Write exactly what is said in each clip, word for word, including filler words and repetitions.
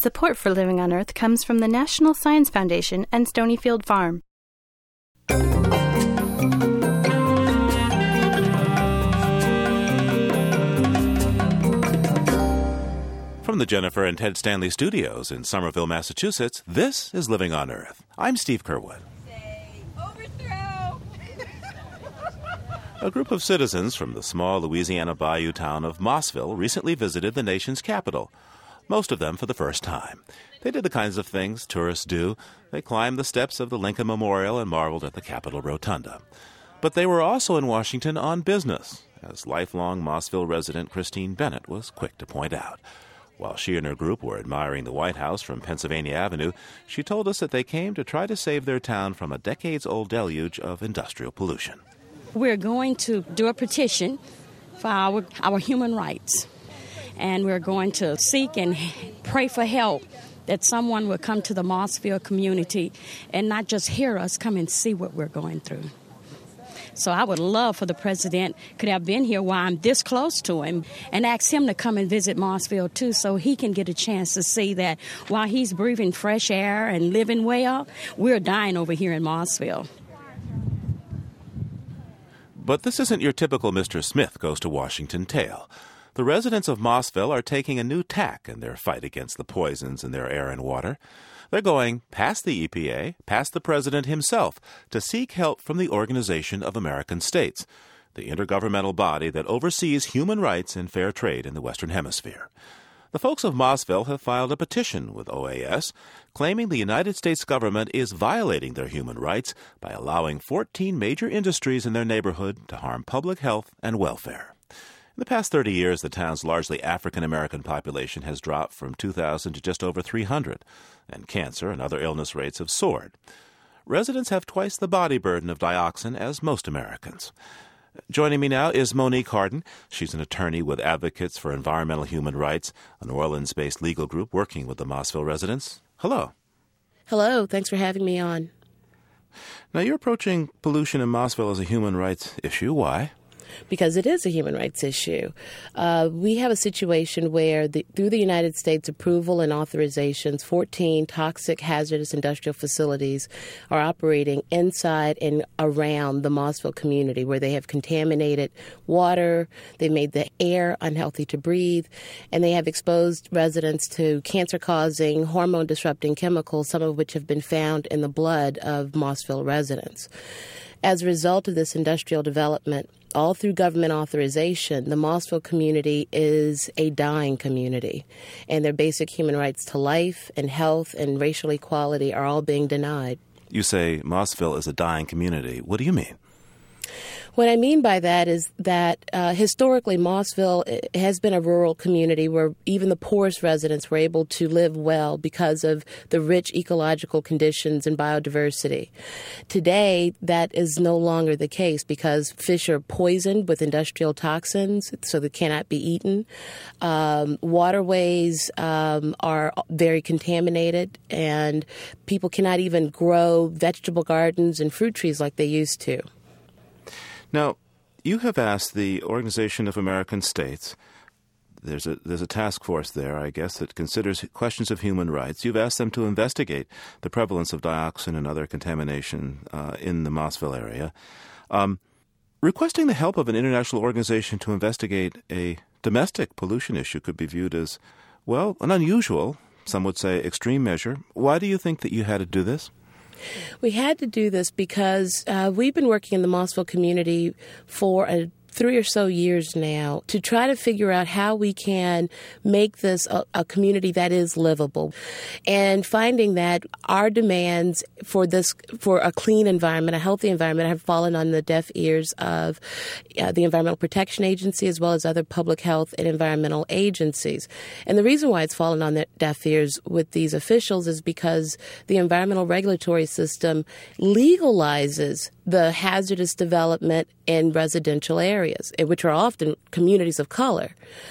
Support for Living on Earth comes from the National Science Foundation and Stonyfield Farm. From the Jennifer and Ted Stanley Studios in Somerville, Massachusetts, this is Living on Earth. I'm Steve Curwood. Overthrow! A group of citizens from the small Louisiana bayou town of Mossville recently visited the nation's capital, most of them for the first time. They did the kinds of things tourists do. They climbed the steps of the Lincoln Memorial and marveled at the Capitol Rotunda. But they were also in Washington on business, as lifelong Mossville resident Christine Bennett was quick to point out. While she and her group were admiring the White House from Pennsylvania Avenue, she told us that they came to try to save their town from a decades-old deluge of industrial pollution. We're going to do a petition for our, our human rights, and we're going to seek and pray for help that someone will come to the Mossville community and not just hear us, come and see what we're going through. So I would love for the president could have been here while I'm this close to him and ask him to come and visit Mossville, too, so he can get a chance to see that while he's breathing fresh air and living well, we're dying over here in Mossville. But this isn't your typical Mister Smith goes to Washington tale. The residents of Mossville are taking a new tack in their fight against the poisons in their air and water. They're going past the E P A, past the president himself, to seek help from the Organization of American States, the intergovernmental body that oversees human rights and fair trade in the Western Hemisphere. The folks of Mossville have filed a petition with O A S, claiming the United States government is violating their human rights by allowing fourteen major industries in their neighborhood to harm public health and welfare. In the past thirty years, the town's largely African-American population has dropped from two thousand to just over three hundred, and cancer and other illness rates have soared. Residents have twice the body burden of dioxin as most Americans. Joining me now is Monique Harden. She's an attorney with Advocates for Environmental Human Rights, a New Orleans-based legal group working with the Mossville residents. Hello. Hello. Thanks for having me on. Now, you're approaching pollution in Mossville as a human rights issue. Why? Because it is a human rights issue. Uh, we have a situation where, the, through the United States approval and authorizations, fourteen toxic hazardous industrial facilities are operating inside and around the Mossville community, where they have contaminated water, they've made the air unhealthy to breathe, and they have exposed residents to cancer-causing, hormone-disrupting chemicals, some of which have been found in the blood of Mossville residents. As a result of this industrial development, all through government authorization, the Mossville community is a dying community, and their basic human rights to life and health and racial equality are all being denied. You say Mossville is a dying community. What do you mean? What I mean by that is that uh, historically Mossville has been a rural community where even the poorest residents were able to live well because of the rich ecological conditions and biodiversity. Today, that is no longer the case because fish are poisoned with industrial toxins, so they cannot be eaten. Um, waterways um, are very contaminated, and people cannot even grow vegetable gardens and fruit trees like they used to. Now, you have asked the Organization of American States, there's a there's a task force there, I guess, that considers questions of human rights. You've asked them to investigate the prevalence of dioxin and other contamination uh, in the Mossville area. Um, requesting the help of an international organization to investigate a domestic pollution issue could be viewed as, well, an unusual, some would say extreme measure. Why do you think that you had to do this? We had to do this because uh, we've been working in the Mossville community for a three or so years now to try to figure out how we can make this a, a community that is livable, and finding that our demands for this, for a clean environment, a healthy environment, have fallen on the deaf ears of uh, the Environmental Protection Agency as well as other public health and environmental agencies. And the reason why it's fallen on the deaf ears with these officials is because the environmental regulatory system legalizes the hazardous development in residential areas, which are often communities of color.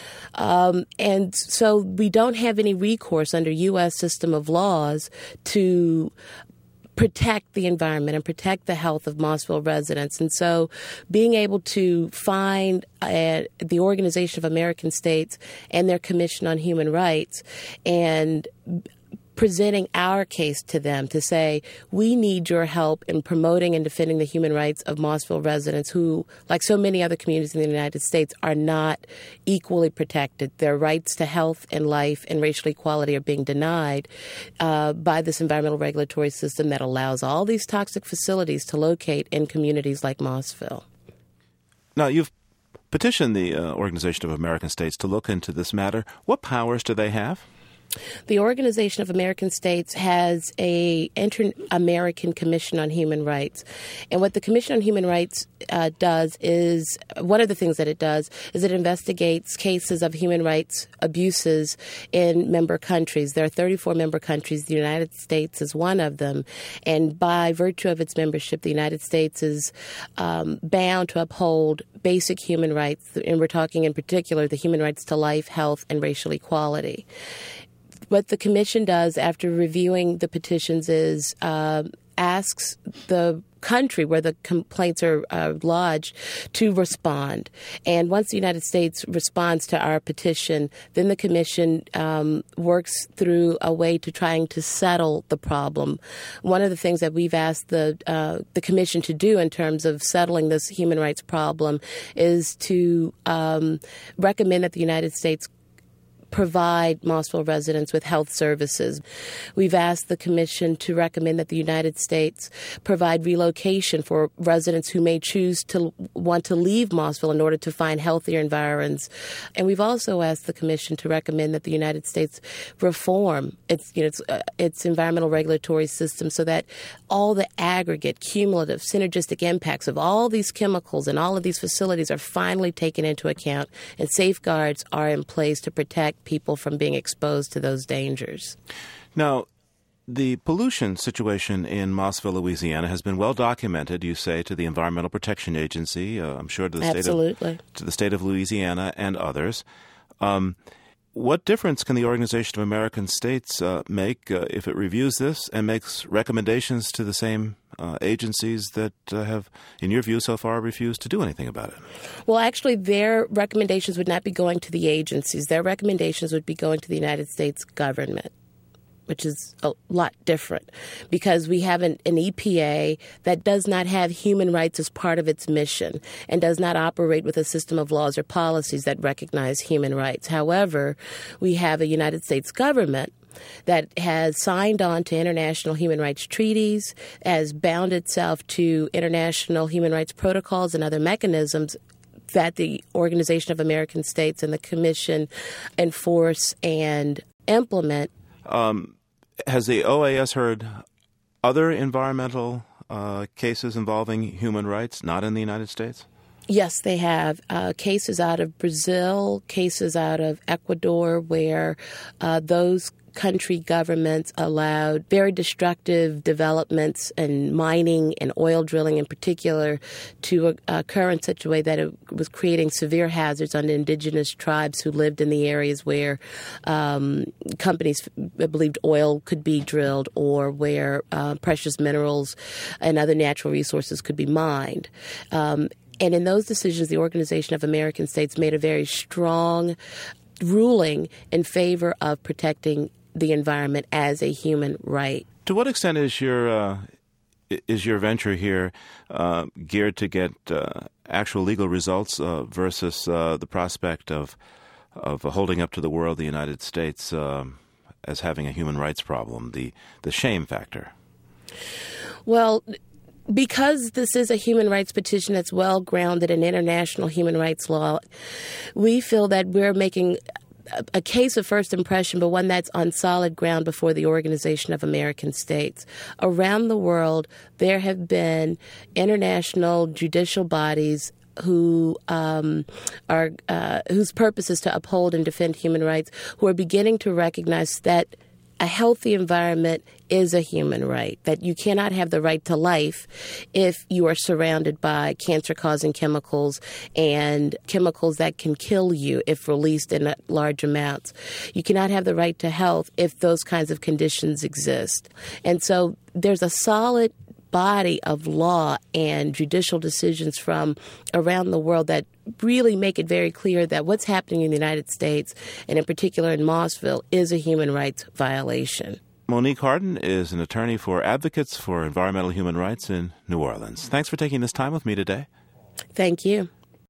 Um, and so we don't have any recourse under U S system of laws to protect the environment and protect the health of Mossville residents. And so being able to find uh, the Organization of American States and their Commission on Human Rights and presenting our case to them to say, we need your help in promoting and defending the human rights of Mossville residents who, like so many other communities in the United States, are not equally protected. Their rights to health and life and racial equality are being denied uh, by this environmental regulatory system that allows all these toxic facilities to locate in communities like Mossville. Now, you've petitioned the uh, Organization of American States to look into this matter. What powers do they have? The Organization of American States has a Inter-American Commission on Human Rights. And what the Commission on Human Rights uh, does is, one of the things that it does is it investigates cases of human rights abuses in member countries. There are thirty-four member countries. The United States is one of them. And by virtue of its membership, the United States is um, bound to uphold basic human rights. And we're talking in particular the human rights to life, health, and racial equality. What the commission does after reviewing the petitions is uh, asks the country where the complaints are uh, lodged to respond. And once the United States responds to our petition, then the commission um, works through a way to trying to settle the problem. One of the things that we've asked the uh, the commission to do in terms of settling this human rights problem is to um, recommend that the United States provide Mossville residents with health services. We've asked the Commission to recommend that the United States provide relocation for residents who may choose to want to leave Mossville in order to find healthier environs. And we've also asked the Commission to recommend that the United States reform its, you know, its, uh, its environmental regulatory system so that all the aggregate, cumulative, synergistic impacts of all these chemicals and all of these facilities are finally taken into account and safeguards are in place to protect people from being exposed to those dangers. Now, the pollution situation in Mossville, Louisiana, has been well documented, you say, to the Environmental Protection Agency, uh, I'm sure to the, Absolutely. state of, to the state of Louisiana and others. Um, what difference can the Organization of American States uh, make uh, if it reviews this and makes recommendations to the same uh, agencies that uh, have, in your view, so far refused to do anything about it? Well, actually, their recommendations would not be going to the agencies. Their recommendations would be going to the United States government, which is a lot different because we have an, an E P A that does not have human rights as part of its mission and does not operate with a system of laws or policies that recognize human rights. However, we have a United States government that has signed on to international human rights treaties, has bound itself to international human rights protocols and other mechanisms that the Organization of American States and the Commission enforce and implement. Um, has the O A S heard other environmental uh, cases involving human rights not in the United States? Yes, they have. Uh, cases out of Brazil, cases out of Ecuador, where uh, those country governments allowed very destructive developments and mining and oil drilling in particular to occur in such a way that it was creating severe hazards on the indigenous tribes who lived in the areas where um, companies believed oil could be drilled or where uh, precious minerals and other natural resources could be mined. Um, and in those decisions, the Organization of American States made a very strong ruling in favor of protecting the environment as a human right. To what extent is your uh, is your venture here uh, geared to get uh, actual legal results uh, versus uh, the prospect of of holding up to the world the United States um, as having a human rights problem, the the shame factor? Well, because this is a human rights petition that's well grounded in international human rights law, we feel that we're making a case of first impression, but one that's on solid ground before the Organization of American States. Around the world, there have been international judicial bodies who um, are uh, whose purpose is to uphold and defend human rights, who are beginning to recognize that a healthy environment is a human right, that you cannot have the right to life if you are surrounded by cancer-causing chemicals and chemicals that can kill you if released in large amounts. You cannot have the right to health if those kinds of conditions exist. And so there's a solid body of law and judicial decisions from around the world that really make it very clear that what's happening in the United States, and in particular in Mossville, is a human rights violation. Monique Hardin is an attorney for Advocates for Environmental Human Rights in New Orleans. Thanks for taking this time with me today. Thank you.